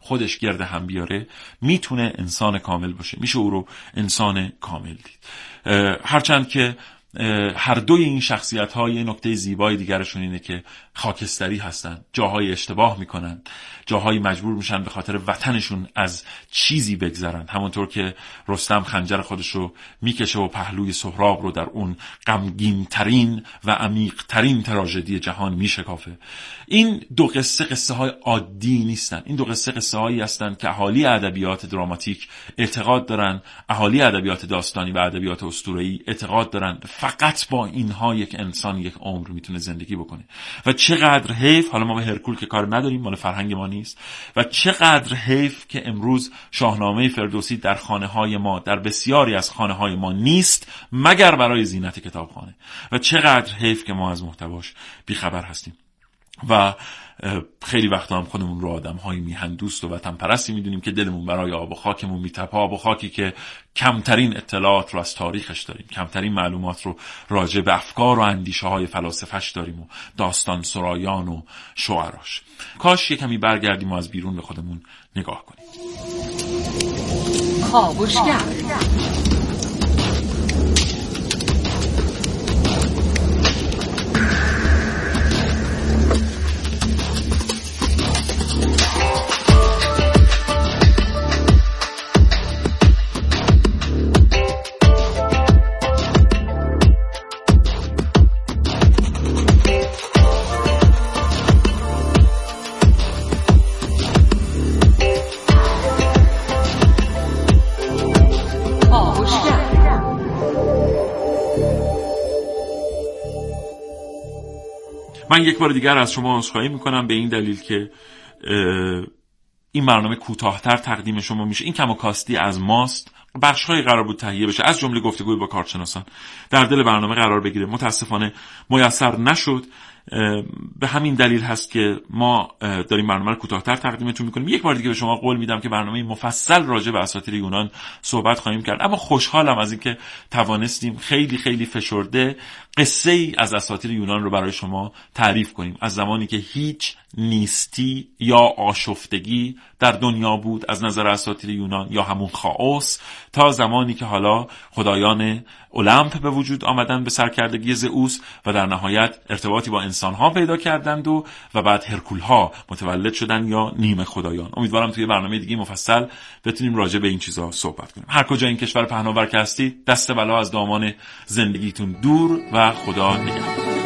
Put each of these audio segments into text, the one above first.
خودش گرد هم بیاره میتونه انسان کامل باشه، میشه او رو انسان کامل دید. هرچند که هر دوی این شخصیت‌ها یه نکته زیبای دیگرشون اینه که خاکستری هستن، جاهای اشتباه میکنن، جاهایی مجبور میشن به خاطر وطنشون از چیزی بگذرن، همونطور که رستم خنجر خودش رو میکشه و پهلوی سهراب رو در اون غمگین ترین و عمیق ترین تراژدی جهان میشکافه. این دو قصه های عادی نیستن، این دو قصه هایی هستن که اهالی ادبیات دراماتیک اعتقاد دارن، اهالی ادبیات داستانی و ادبیات اسطوره‌ای اعتقاد دارن فقط با اینها یک انسان یک عمر میتونه زندگی بکنه. و چقدر حیف، حالا ما به هرکول که کار نداریم، مال فرهنگ ما نیست، و چقدر حیف که امروز شاهنامه فردوسی در خانه‌های ما، در بسیاری از خانه‌های ما نیست مگر برای زینت کتابخانه، و چقدر حیف که ما از محتواش بیخبر هستیم. و خیلی وقتا هم خودمون رو آدم‌های میهن دوست و وطن پرستی میدونیم که دلمون برای آب و خاکمون میتپه، آب و خاکی که کمترین اطلاعات رو از تاریخش داریم، کمترین معلومات رو راجع به افکار و اندیشه‌های فلاسفه‌اش داریم و داستان سرایان و شعراش. کاش یه کمی برگردیم و از بیرون به خودمون نگاه کنیم. کاوشگر من یک بار دیگر از شما عذرخواهی میکنم به این دلیل که این برنامه کوتاه‌تر تقدیم شما میشه. این کم و کاستی از ماست. بخش‌های قرار بود تهیه بشه، از جمله گفتگوی با کارشناسان در دل برنامه قرار بگیره، متاسفانه میسر نشد. به همین دلیل هست که ما داریم برنامه رو کوتاه‌تر تقدیمتون میکنیم. یک بار دیگه به شما قول میدم که برنامه مفصل راجع به اساطیر یونان صحبت خواهیم کرد، اما خوشحالم از اینکه توانستیم خیلی خیلی فشرده قصه ای از اساطیر یونان رو برای شما تعریف کنیم، از زمانی که هیچ نیستی یا آشفتگی در دنیا بود از نظر اساطیر یونان یا همون خائوس، تا زمانی که حالا خدایان المپ به وجود آمدن به سرکردگی زئوس و در نهایت ارتباطی با انسان‌ها پیدا کردند و بعد هرکول‌ها متولد شدن یا نیمه خدایان. امیدوارم توی برنامه دیگه مفصل بتونیم راجع به این چیزا صحبت کنیم. هر کجا این کشور پهناور که هستید، دست بلا از دامان زندگیتون دور و خدا نگهدار.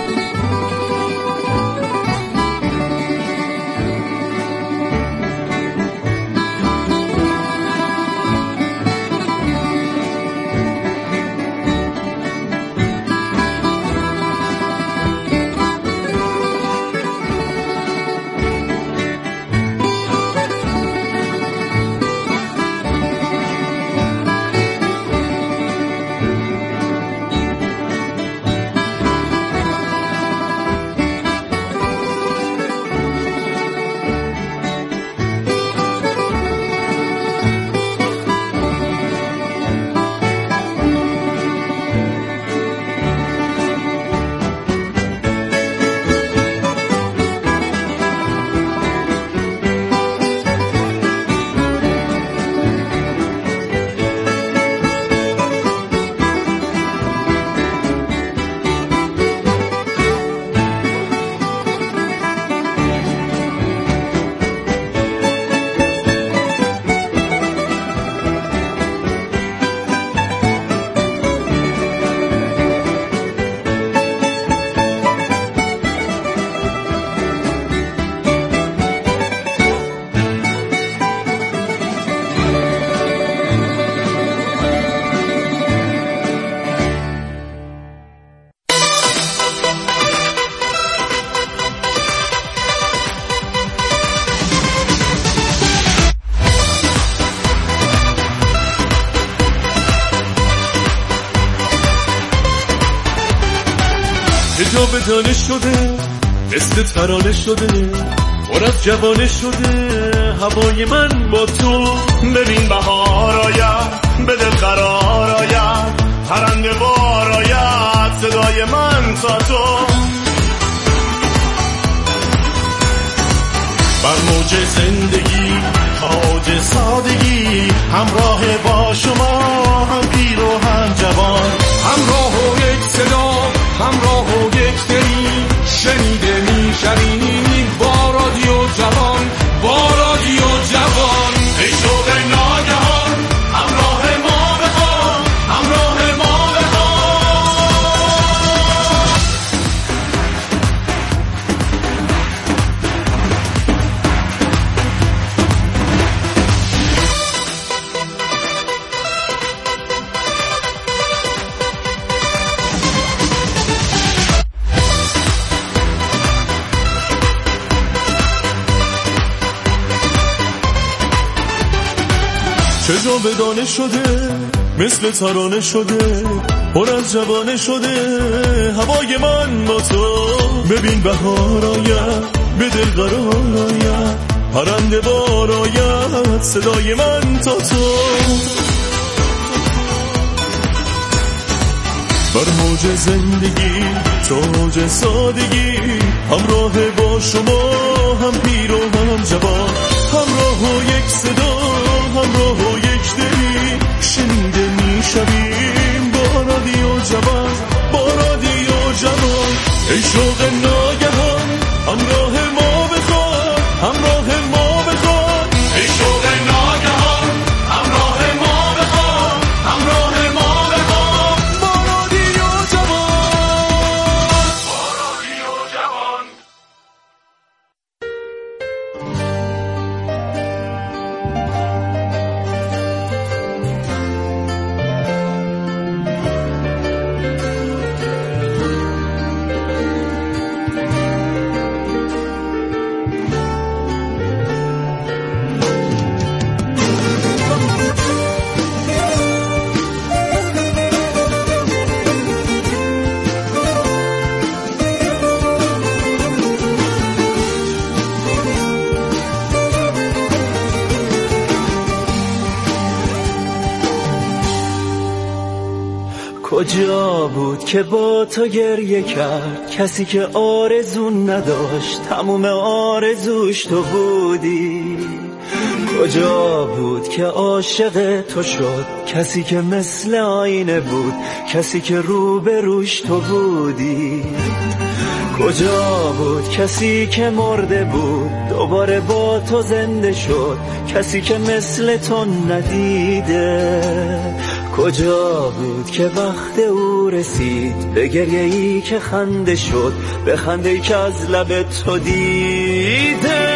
حجاب دانه شده، مثل ترانه شده، پر از جوانه شده هوای من با تو. ببین بهار آید، به دل قرار آید، پرنده بار آید، صدای من تا تو. بر موج زندگی همراه با شما، هم پیر و هم جوان، همراه و یک صدا، همراه و یک دلی، شنیده میشویم با رادیو جوان، با رادیو جوان. ای شوق ناگهان همراه ما بخوان، همراه ما بخوان. چه جا به دانه شده، مثل ترانه شده، پر از جوانه شده هوای من با تو. ببین بهار آید، به دل قرار آید، پرنده بار آید، صدای من تا تو. بر موج زندگی، تاج سادگی، همراه با شما، هم پیر و هم جوان، همراه و یک صدا، همراه و یک دلی، شنیده میشویم با رادیو جوان، با رادیو جوان. ای شوق ناگهان همراه ما بخوان، همراه ما بخوان. ای شوق ناگهان همراه ما بخوان، همراه ما بخوان. با رادیو جوان، با رادیو جوان. کجا بود که با تو گریه کرد کسی که آرزو نداشت، تموم آرزوش تو بودی؟ کجا بود که عاشق تو شد کسی که مثل آینه بود، کسی که روبروش تو بودی؟ کجا بود کسی که مرده بود دوباره با تو زنده شد، کسی که مثل تو ندیده؟ کجا بود که وقت او رسید به گریه ای که خنده شد، به خنده ای که از لب تو دیده؟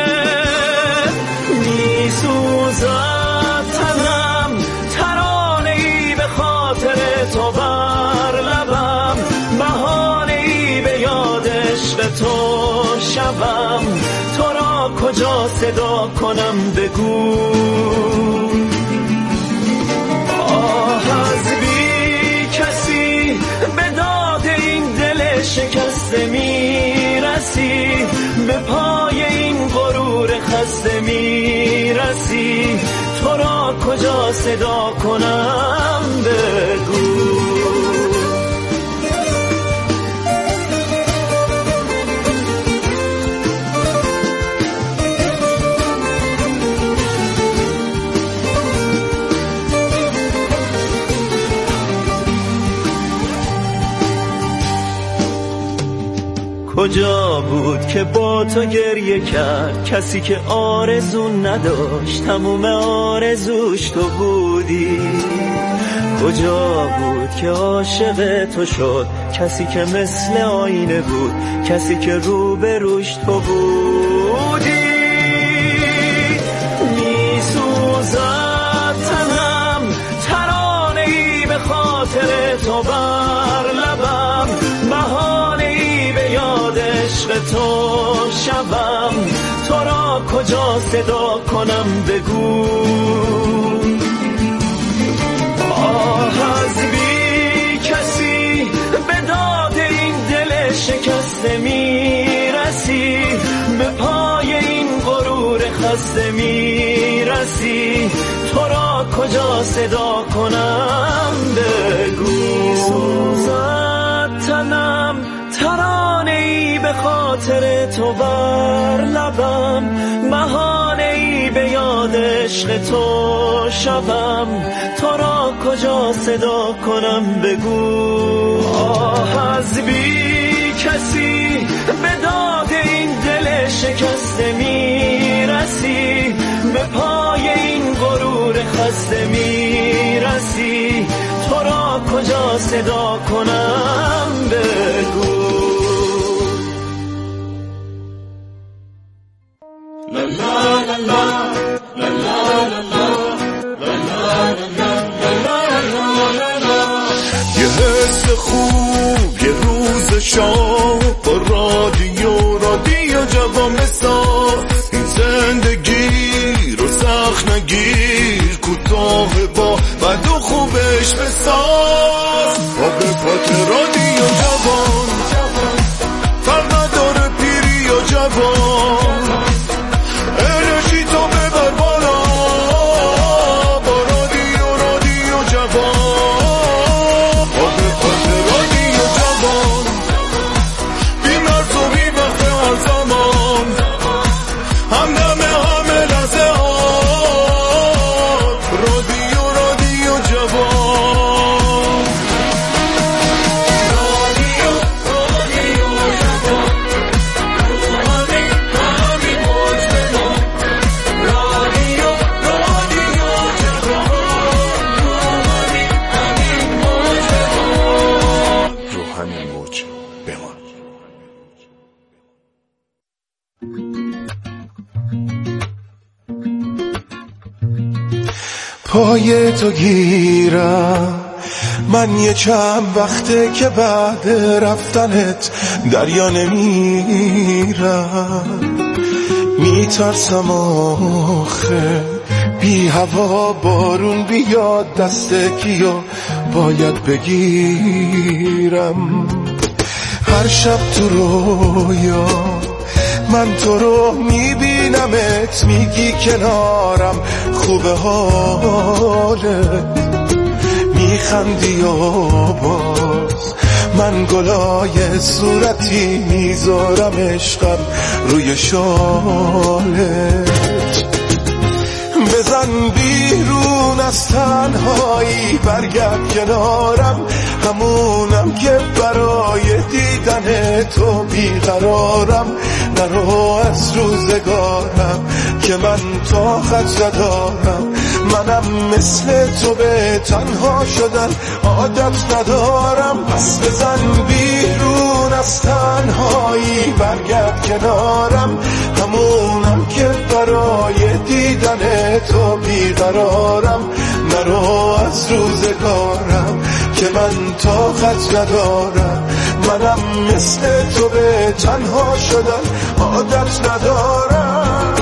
می سوزد تنم، ترانه ای به خاطر تو بر لبم، بهانه ای به یاد عشق تو شبم. تو را کجا صدا کنم بگو؟ از بی کسی به داد این دل شکسته میرسی، به پای این غرور خسته میرسی. تو را کجا صدا کنم بگو؟ کجا بود که با تو گریه کرد کسی که آرزو نداشت، تموم آرزوش تو بودی؟ کجا بود که عاشق تو شد کسی که مثل آینه بود، کسی که روبروش تو بودی؟ می سوزد تنم، ترانه ای به خاطر تو بر لبم، بهانه ای به یاد عشق تو شبم. تو را کجا صدا کنم بگو؟ از بی کسی به داد این دل شکسته میرسی، به پای این غرور خسته میرسی. تو را کجا صدا کنم بگو؟ سوزد تنم، ترانه ای به خاطر تو بر لبم، بهانه ای به یاد عشق تو شبم، تو را کجا صدا کنم بگو. آه از بی کسی به داد این دل شکسته میرسی، به پای این غرور خسته میرسی، تو را کجا صدا کنم بگو. لا لا لا لا لا لا. یه حس خوب، یه روز شام با رادیو جوان بساز. این زندگی رو سخت نگیر، کوتاه با بد و خوبش بساز. پا به پات رادیو جوان، فرق نداره پیری و جوان. انرژی تو ببر بالا با رادیو جوان. پا به پات رادیو جوان، بی مرز و بی وقت هر زمان، همدم همه لحظه ها. رادیو جوان. رادیو جوان، همین موج بمان. رادیو جوان، همین موج بمان. رو همین موج بمان. پای تو گیرم من، یه چند وقته که بعد رفتنت دریا نمیرم. میترسم آخه بی هوا بارون بیاد، دست کیو باید بگیرم. هر شب تو رویا من تو رو میبینمت، میگی کنارم خوبه حالت، میخندی و باز من گلای صورتی میذارم عشقم روی شالت. بزن بیرون از تنهایی، برگرد کنارم، همونم که برای دیدن تو بیقرارم. نرو از روزگارم که من طاقت ندارم، منم مثل تو به تنها شدن عادت ندارم. پس بزن بیرون از تنهایی، برگرد کنارم، همونم که برای دیدن تو بیقرارم. نرو از روزگارم که من طاقت ندارم، منم مثل تو به تنها شدن عادت ندارم.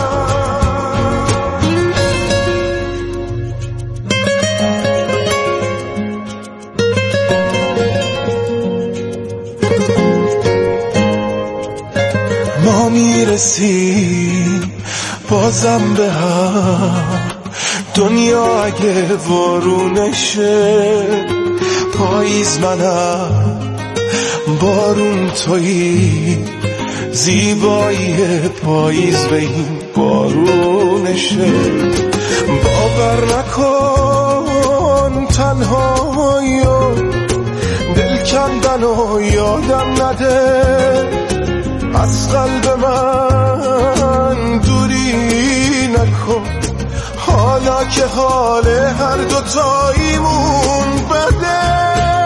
ما میرسیم بازم به هم، دنیا اگه وارونشه، پاییز منم بارون تویی، زیبایی پاییز به این بارونشه. باور نکن تنهایی و دل کندن و یادم نده، از قلب من دوری نکن، حالا که حال هر دوتاییمون بده.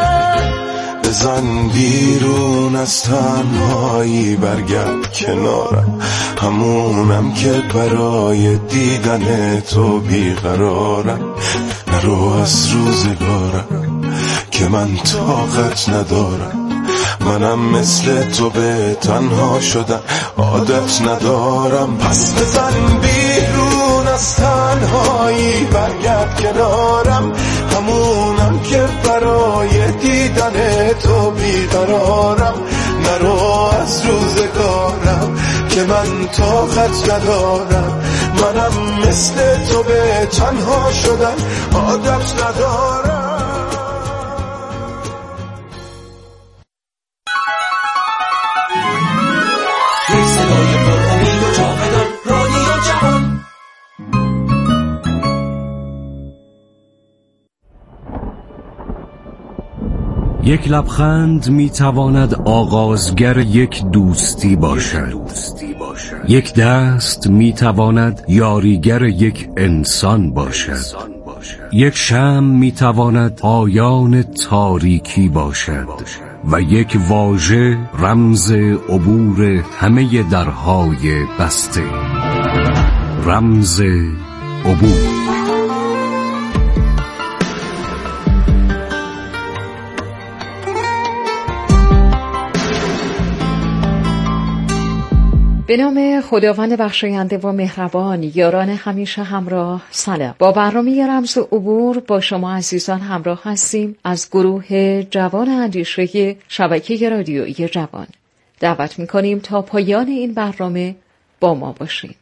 بزن بیرون از تنهایی، برگرد کنارم، همونم که برای دیدن تو بیقرارم. نرو از روزگارم که من طاقت ندارم، منم مثل تو به تنها شدن عادت ندارم. پس بزن بیرون از تنهایی، برگرد کنارم، همونم که برای دیدن تو بیقرارم. نرو از روزگارم که من طاقت ندارم، منم مثل تو به تنها شدن عادت ندارم. صدای پر امید و جاودان، رادیو جوان. یک لبخند میتواند آغازگر یک دوستی باشد. یک دست میتواند یاریگر یک انسان باشد. یک شمع میتواند پایان تاریکی باشد و یک واژه رمز عبور همه درهای بسته. رمز عبور. به نام خداوند بخشاینده و مهربان، یاران همیشه همراه، سلام. با برنامه رمز عبور با شما عزیزان همراه هستیم از گروه جوان اندیشه شبکه رادیویی جوان. دعوت می‌کنیم تا پایان این برنامه با ما باشید.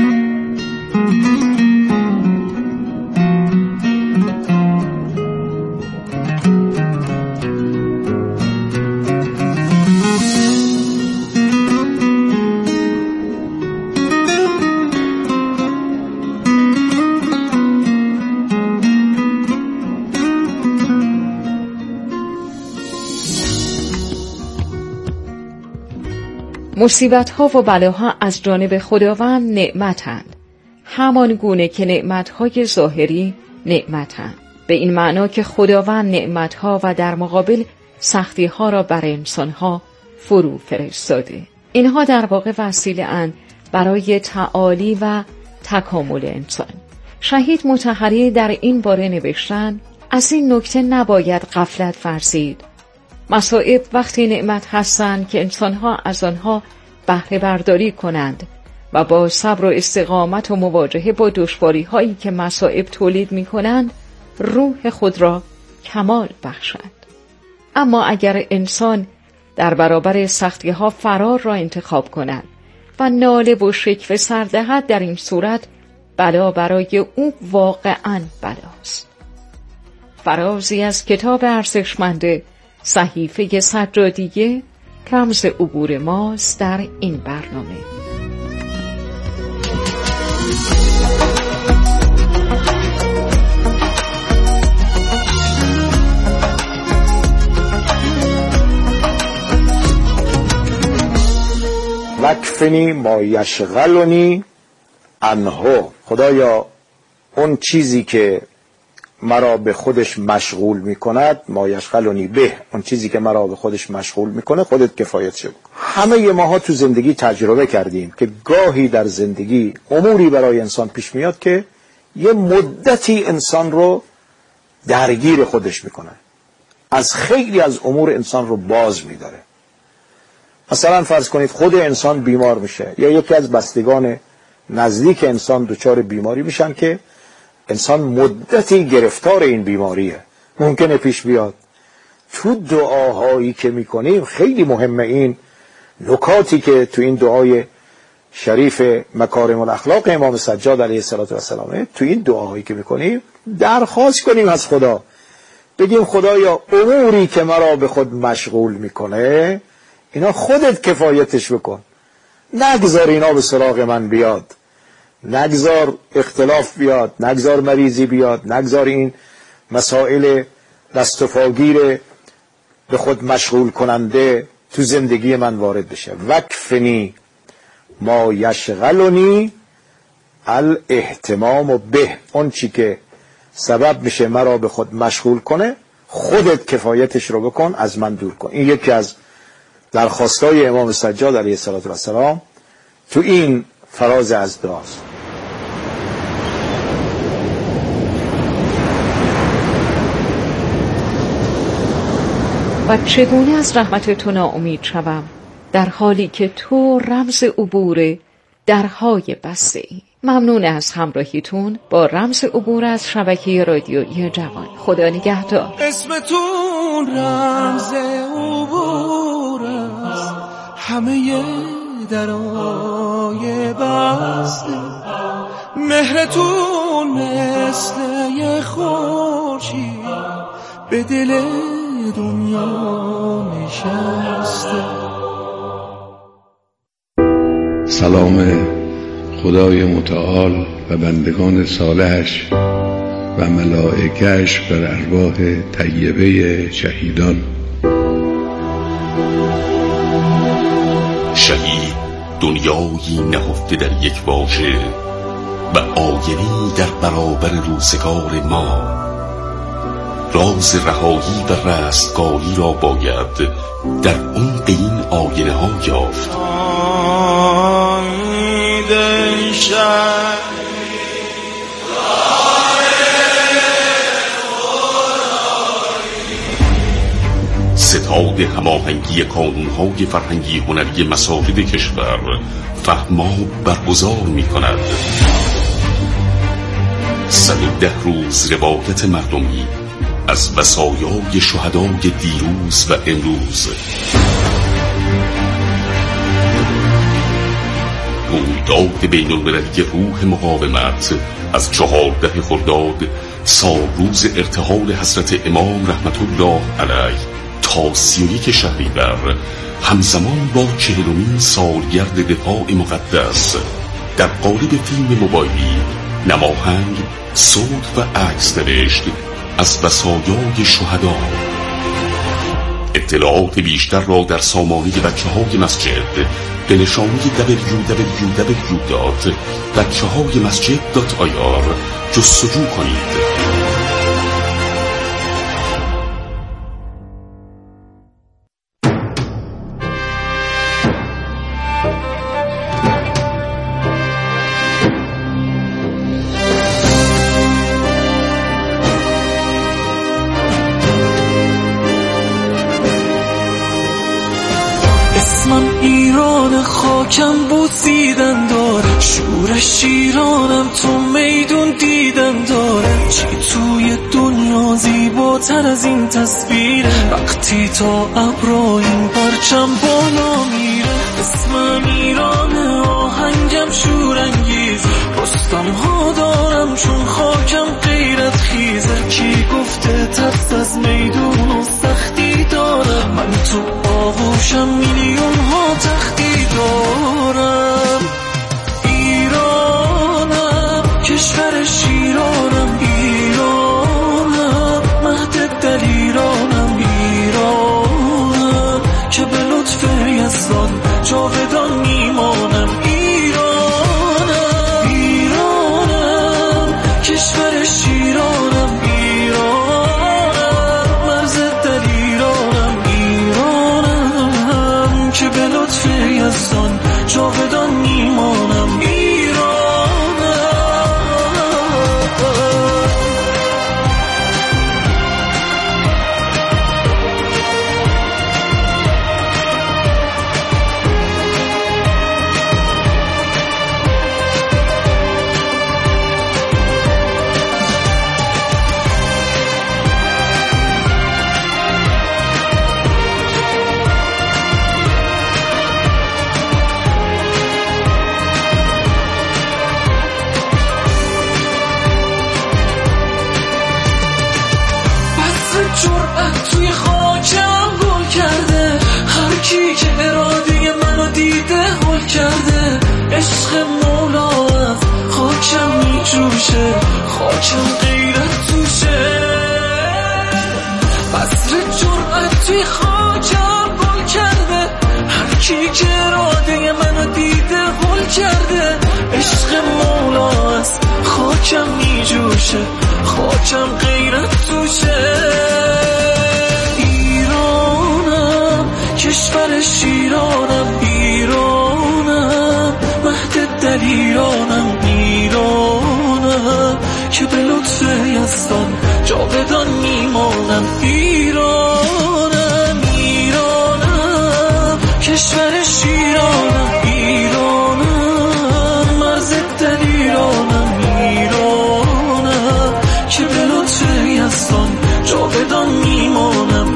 مصیبت‌ها و بلاها از جانب خداوند نعمتند، همان گونه که نعمت‌های ظاهری نعمتند، به این معنا که خداوند نعمت‌ها و در مقابل سختی‌ها را بر انسان‌ها فرو فرستاده. اینها در واقع وسیله‌اند برای تعالی و تکامل انسان. شهید مطهری در این باره نوشتند: از این نکته نباید غفلت ورزید. مصائب وقتی نعمت هستند که انسانها از آنها بهره برداری کنند و با صبر و استقامت و مواجهه با دشواری هایی که مصائب تولید می کنند روح خود را کمال بخشد. اما اگر انسان در برابر سختی ها فرار را انتخاب کند و ناله و شکوه سر دهد، در این صورت بلا برای او واقعاً بلاست. فرازی از کتاب ارزشمند صحیفه سجادیه، رمز عبور ماست در این برنامه. وکفنی ما یشغلنی عنه. خدایا اون چیزی که مرا به خودش مشغول میکند، ما یشغلنی به، اون چیزی که مرا به خودش مشغول میکنه خودت کفایت شد. همه ماها تو زندگی تجربه کردیم که گاهی در زندگی اموری برای انسان پیش میاد که یه مدتی انسان رو درگیر خودش میکنه، از خیلی از امور انسان رو باز میداره. مثلا فرض کنید خود انسان بیمار میشه یا یکی از بستگان نزدیک انسان دچار بیماری میشن که انسان مدتی گرفتار این بیماریه. ممکنه پیش بیاد تو دعاهایی که میکنیم، خیلی مهمه این نکاتی که تو این دعای شریف مکارم الاخلاق امام سجاد علیه السلام، تو این دعاهایی که میکنیم درخواست کنیم از خدا، بگیم خدایا اموری که مرا به خود مشغول میکنه اینا خودت کفایتش بکن، نگذار اینا به سراغ من بیاد، نگذار اختلاف بیاد، نگذار مریضی بیاد، نگذار این مسائل دستفاگیر به خود مشغول کننده تو زندگی من وارد بشه. وکفنی ما یشغلنی الاهتمام به، اون چی که سبب میشه مرا به خود مشغول کنه خودت کفایتش رو بکن، از من دور کن. این یکی از درخواستای امام سجاد علیه السلام تو این فراز از دعاست. و چگونه از رحمت تو ناامید شوم در حالی که تو رمز عبور درهای بسته ای. ممنون از همراهیتون با رمز عبور از شبکه رادیویی جوان. خدا نگهدار. اسمتون رمز عبور است، همه درای بسته، مهرتون مثل یه خورشید به دل دنیا نشسته. سلام خدای متعال و بندگان صالحش و ملائکه‌اش بر ارواح طیبه شهیدان. دنیایی نهفته در یک واژه و آینه‌ای در برابر روزگار ما. راز رهایی و رستگاری را باید در عمق این آینه ها یافت. ستاد هماهنگی کانون‌های فرهنگی هنری مساجد کشور فهماب برگزار می‌کند. 110 روز روایت مردمی از وصایای شهدای دیروز و امروز. رویداد بین‌المللی روح مقاومت از 14 خرداد، سالروز ارتحال حضرت امام رحمت الله علیه تا 31 شهریور، همزمان با 40مین سالگرد دفاع مقدس، در قالب فیلم موبایلی، نماهنگ، صوت و عکس نوشت از وصایای شهدا. اطلاعات بیشتر را در سامانه بچه‌های مسجد به نشانی www.بچه‌هایمسجد.ir جستجو کنید. اسمم ایران، خاکم بوسیدن داره، شورش شیرانم، تو میدون دیدن داره. چی توی دنیا زیباتر از این تصویر؟ وقتی تا ابرا این پرچم بالا میره. اسمم ایرانه، آهنگم شورانگیز، رستم ها دارم چون خاکم غیرت خیزه. کی گفته ترس از میدون و سختی دارم؟ من تو آغوشم میلیون ها تختی دارم. ایرانم، کشور شیرانم، ایرانم، مهد دلیرانم، ایرانم که به لطف یزدان جاودان میمانم. ایرانم، ایرانم، کشور شیرانم، ایرانم، مرز دلیرانم، ایرانم که به لطف یزدان جاودان میمانم. جرأت توی خاکم گل کرده، هر کی که اراده منو دیده هل کرده. عشق مولا از خاکم میجوشه، خاکم غیرت توشه. بذر جرأت توی خاکم گل کرده، هر کی که اراده منو دیده هل کرده. عشق مولا از خاکم میجوشه، خاکم غیرت توشه. ایرانم، کشور شیرانم، ایرانم، مهد دلیرانم، ایرانم که به لطف یزدان جاودان میمانم. ایرانم، ایرانم، کشور شیرانم، ایرانم، مرز دلیرانم، ایرانم که به لطف یزدان جاودان میمانم.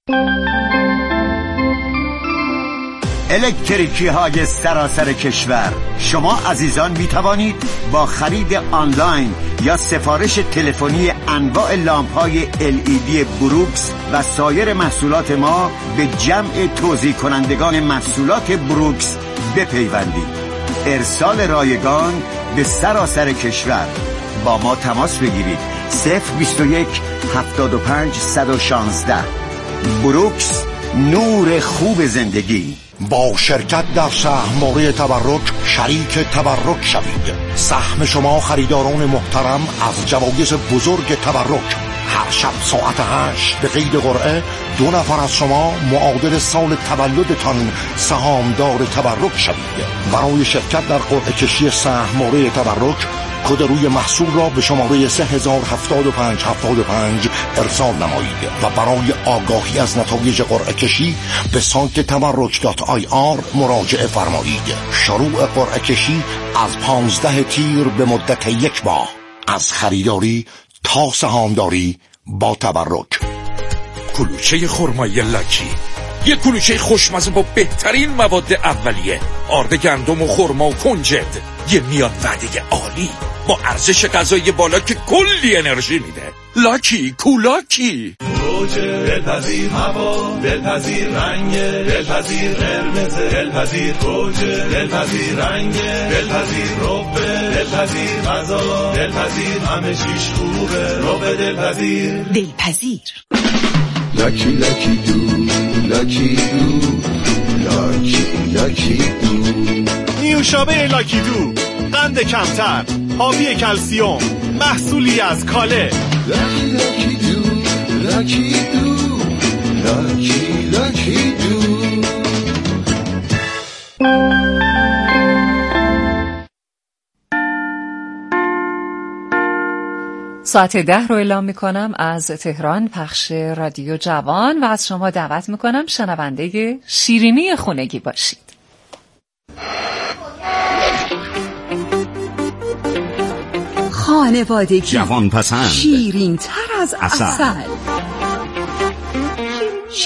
الکتریکی های سراسر کشور، شما عزیزان می توانید با خرید آنلاین یا سفارش تلفنی انواع لامپ های LED بروکس و سایر محصولات ما به جمع توزیع کنندگان محصولات بروکس بپیوندید. ارسال رایگان به سراسر کشور. با ما تماس بگیرید 021 75 116. بروکس، نور خوب زندگی. با شرکت در سهم‌بازی تبرک شریک تبرک شوید. سهم شما خریداران محترم از جوایز بزرگ تبرک. هر شب ساعت 8 به قید قرعه 2 نفر از شما معادل سال تولدتان سهامدار تبرک شوید. برای شرکت در قرعه کشی سهم‌بازی تبرک کد روی محصول را به شماره 307575 ارسال نمایید و برای آگاهی از نتایج قرعه کشی به سایت tabarruk.ir مراجعه فرمایید. شروع قرعه کشی از 15 تیر به مدت 1 ماه، از خریداری تا سهامداری با تبرک. کلوچه خرمایی لاکی، یک کلوچه خوشمزه با بهترین مواد اولیه، آرد گندم و خرما و کنجد، یه میان وعده عالی با ارزش غذایی بالا که کلی انرژی میده. لاکی کولاکی. گوجه دلپذیر، هوا دلپذیر، رنگ دلپذیر، قرمز دلپذیر، گوجه دلپذیر، رنگ دلپذیر، ربه دلپذیر، غذا دلپذیر، همه چیش خوبه، ربه دلپذیر. دلپذیر. لاکی لاکی دو، لاکی دو، لاکی لاکی دو. نیوشابه لاکی دو، قند کمتر، حاوی کلسیوم، محصولی از کاله. لاکی لاکی دو، لاکی دو، لاکی لاکی دو. ساعت 10 رو اعلام میکنم از تهران، پخش رادیو جوان، و از شما دعوت میکنم شنونده شیرینی خونگی باشید. خانوادگی، جوان پسند، شیرین تر از عسل.